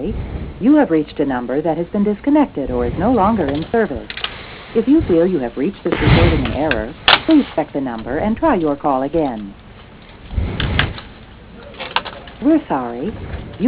sorry. You have reached a number that has been disconnected or is no longer in service. If you feel you have reached this recording in error, please check the number and try your call again. We're sorry.